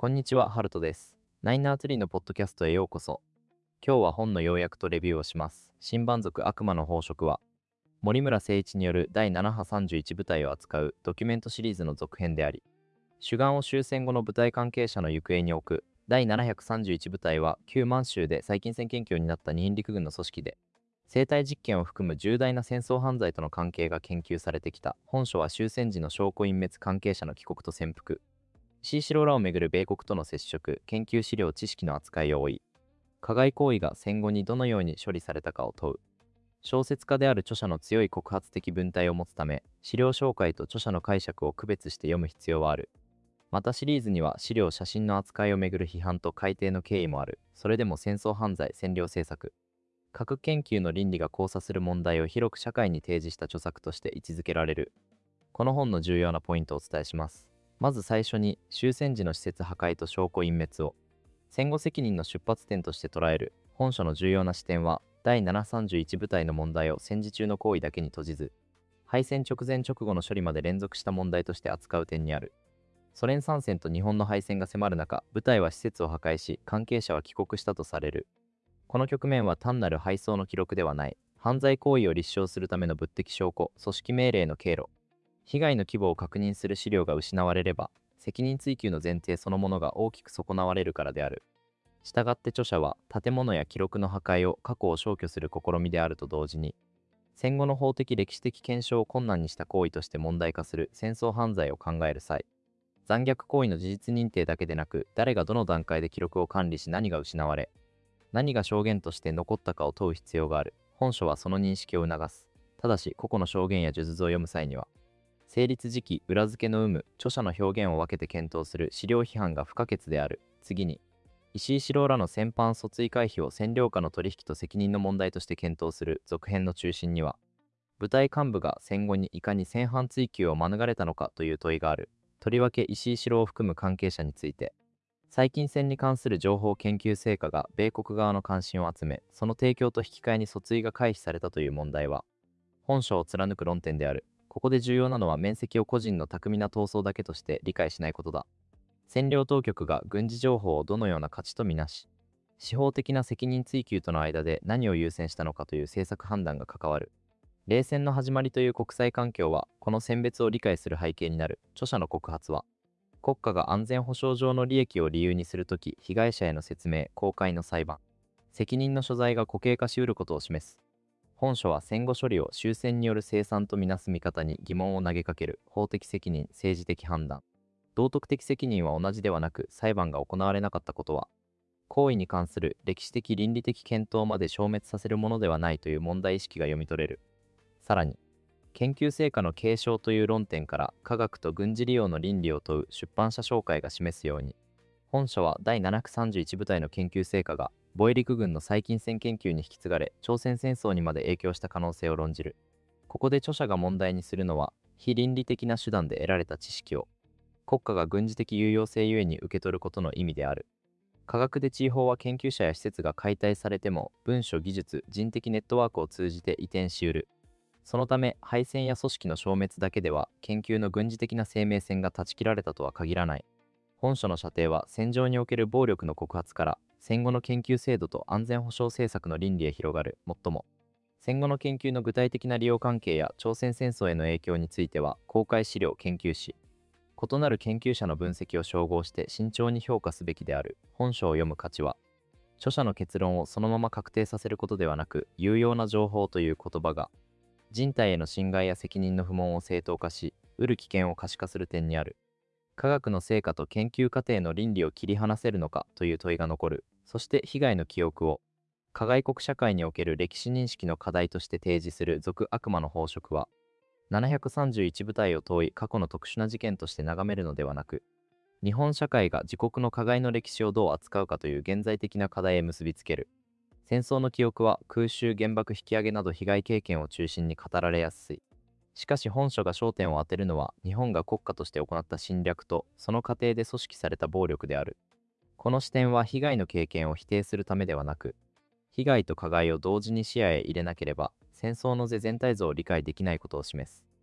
こんにちは、ハルトです。ナインナーツリーのポッドキャストへようこそ。今日は本の要約とレビューをします。新蛮族悪魔の飽食は、森村誠一による第7波31部隊を扱うドキュメントシリーズの続編であり、主眼を終戦後の部隊関係者の行方に置く第731部隊は旧満州で細近戦研究になった日本陸軍の組織で、生体実験を含む重大な戦争犯罪との関係が研究されてきた。本書は終戦時の証拠隠滅関係者の帰国と潜伏、石井四郎らをめぐる米国との接触、研究資料知識の扱いを追い、加害行為が戦後にどのように処理されたかを問う。小説家である著者の強い告発的文体を持つため、資料紹介と著者の解釈を区別して読む必要はある。またシリーズには資料写真の扱いをめぐる批判と改訂の経緯もある。それでも戦争犯罪、占領政策、核研究の倫理が交差する問題を広く社会に提示した著作として位置づけられる。この本の重要なポイントをお伝えします。まず最初に、終戦時の施設破壊と証拠隠滅を戦後責任の出発点として捉える。本書の重要な視点は、第731部隊の問題を戦時中の行為だけに閉じず、敗戦直前直後の処理まで連続した問題として扱う点にある。ソ連参戦と日本の敗戦が迫る中、部隊は施設を破壊し、関係者は帰国したとされる。この局面は単なる敗走の記録ではない。犯罪行為を立証するための物的証拠、組織命令の経路、被害の規模を確認する資料が失われれば、責任追及の前提そのものが大きく損なわれるからである。したがって著者は、建物や記録の破壊を過去を消去する試みであると同時に、戦後の法的歴史的検証を困難にした行為として問題化する戦争犯罪を考える際、残虐行為の事実認定だけでなく、誰がどの段階で記録を管理し何が失われ、何が証言として残ったかを問う必要がある。本書はその認識を促す。ただし、個々の証言や述図を読む際には、成立時期、裏付けの有無、著者の表現を分けて検討する資料批判が不可欠である。次に、石井四郎らの戦犯訴追回避を占領下の取引と責任の問題として検討する続編の中心には、部隊幹部が戦後にいかに戦犯追及を免れたのかという問いがある。とりわけ石井四郎を含む関係者について、最近戦に関する情報研究成果が米国側の関心を集め、その提供と引き換えに訴追が回避されたという問題は、本書を貫く論点である。ここで重要なのは面積を個人の巧みな闘争だけとして理解しないことだ。占領当局が軍事情報をどのような価値とみなし、司法的な責任追及との間で何を優先したのかという政策判断が関わる。冷戦の始まりという国際環境は、この選別を理解する背景になる。著者の告発は、国家が安全保障上の利益を理由にするとき、被害者への説明、公開の裁判、責任の所在が固形化しうることを示す。本書は戦後処理を終戦による清算とみなす見方に疑問を投げかける。法的責任、政治的判断、道徳的責任は同じではなく、裁判が行われなかったことは、行為に関する歴史的倫理的検討まで消滅させるものではないという問題意識が読み取れる。さらに、研究成果の継承という論点から科学と軍事利用の倫理を問う出版社紹介が示すように、本書は第731部隊の研究成果が防衛陸軍の最近戦研究に引き継がれ、朝鮮戦争にまで影響した可能性を論じる。ここで著者が問題にするのは、非倫理的な手段で得られた知識を国家が軍事的有用性ゆえに受け取ることの意味である。科学で地位法は研究者や施設が解体されても、文書技術、人的ネットワークを通じて移転しうる。そのため、敗戦や組織の消滅だけでは、研究の軍事的な生命線が断ち切られたとは限らない。本書の射程は、戦場における暴力の告発から、戦後の研究制度と安全保障政策の倫理へ広がる。もっとも、戦後の研究の具体的な利用関係や朝鮮戦争への影響については、公開資料研究誌、異なる研究者の分析を照合して慎重に評価すべきである。本書を読む価値は、著者の結論をそのまま確定させることではなく、有用な情報という言葉が、人体への侵害や責任の不問を正当化し、得る危険を可視化する点にある。科学の成果と研究過程の倫理を切り離せるのかという問いが残る。そして被害の記憶を、加害国社会における歴史認識の課題として提示する俗悪魔の飽食は、731部隊を遠い過去の特殊な事件として眺めるのではなく、日本社会が自国の加害の歴史をどう扱うかという現在的な課題へ結びつける。戦争の記憶は空襲、原爆引き上げなど被害経験を中心に語られやすい。しかし本書が焦点を当てるのは、日本が国家として行った侵略とその過程で組織された暴力である。この視点は被害の経験を否定するためではなく、被害と加害を同時に視野へ入れなければ戦争の全体像を理解できないことを示す。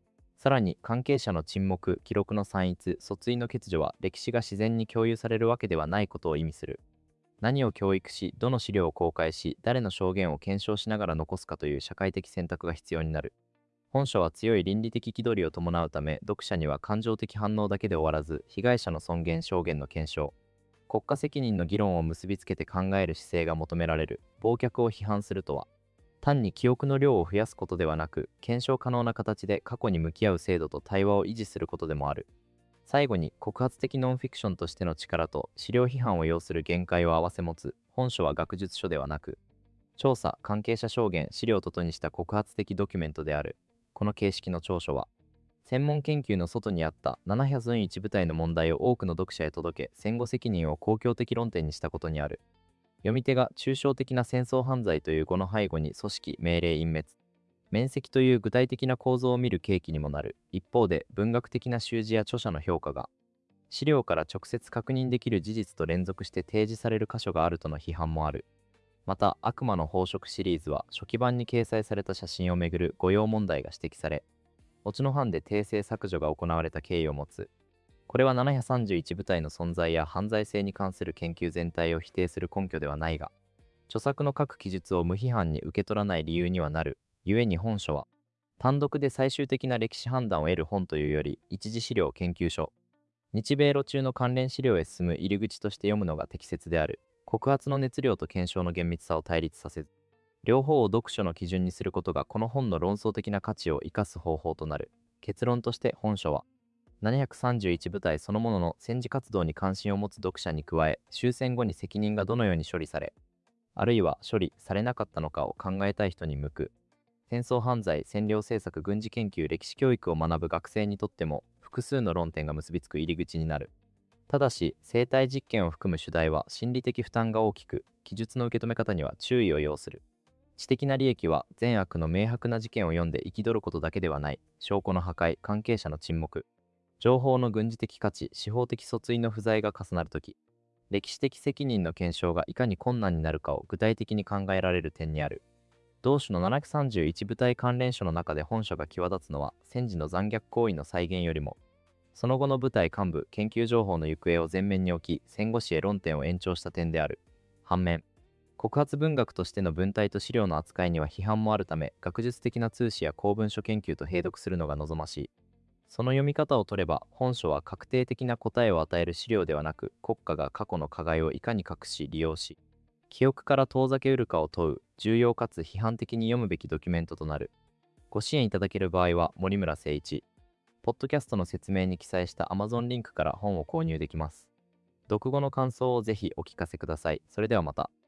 さらに関係者の沈黙、記録の散逸、訴追の欠如は歴史が自然に共有されるわけではないことを意味する。何を教育し、どの資料を公開し、誰の証言を検証しながら残すかという社会的選択が必要になる。本書は強い倫理的憤りを伴うため、読者には感情的反応だけで終わらず、被害者の尊厳証言の検証、国家責任の議論を結びつけて考える姿勢が求められる。暴虐を批判するとは、単に記憶の量を増やすことではなく、検証可能な形で過去に向き合う制度と対話を維持することでもある。最後に、告発的ノンフィクションとしての力と資料批判を要する限界を併せ持つ。本書は学術書ではなく、調査、関係者証言、資料ととにした告発的ドキュメントである。この形式の調書は、専門研究の外にあった701部隊の問題を多くの読者へ届け、戦後責任を公共的論点にしたことにある。読み手が抽象的な戦争犯罪という語の背後に組織、命令、隠滅、面積という具体的な構造を見る契機にもなる。一方で、文学的な習字や著者の評価が、資料から直接確認できる事実と連続して提示される箇所があるとの批判もある。また、悪魔の宝飾シリーズは初期版に掲載された写真をめぐる誤用問題が指摘され、後の版で訂正削除が行われた経緯を持つ。これは731部隊の存在や犯罪性に関する研究全体を否定する根拠ではないが、著作の各記述を無批判に受け取らない理由にはなる。故に本書は、単独で最終的な歴史判断を得る本というより、一次資料研究書、日米露中の関連資料へ進む入り口として読むのが適切である。告発の熱量と検証の厳密さを対立させず、両方を読書の基準にすることがこの本の論争的な価値を生かす方法となる。結論として本書は、731部隊そのものの戦時活動に関心を持つ読者に加え、終戦後に責任がどのように処理され、あるいは処理されなかったのかを考えたい人に向く。戦争犯罪、占領政策、軍事研究、歴史教育を学ぶ学生にとっても、複数の論点が結びつく入り口になる。ただし、生体実験を含む主題は心理的負担が大きく、記述の受け止め方には注意を要する。知的な利益は善悪の明白な事件を読んで憤ることだけではない。証拠の破壊、関係者の沈黙、情報の軍事的価値、司法的訴追の不在が重なるとき、歴史的責任の検証がいかに困難になるかを具体的に考えられる点にある。同種の731部隊関連書の中で本書が際立つのは、戦時の残虐行為の再現よりも、その後の部隊幹部、研究情報の行方を前面に置き、戦後史へ論点を延長した点である。反面、告発文学としての文体と資料の扱いには批判もあるため、学術的な通史や公文書研究と併読するのが望ましい。その読み方を取れば、本書は確定的な答えを与える資料ではなく、国家が過去の加害をいかに隠し利用し、記憶から遠ざけうるかを問う、重要かつ批判的に読むべきドキュメントとなる。ご支援いただける場合は、森村誠一。ポッドキャストの説明に記載した Amazon リンクから本を購入できます。読後の感想をぜひお聞かせください。それではまた。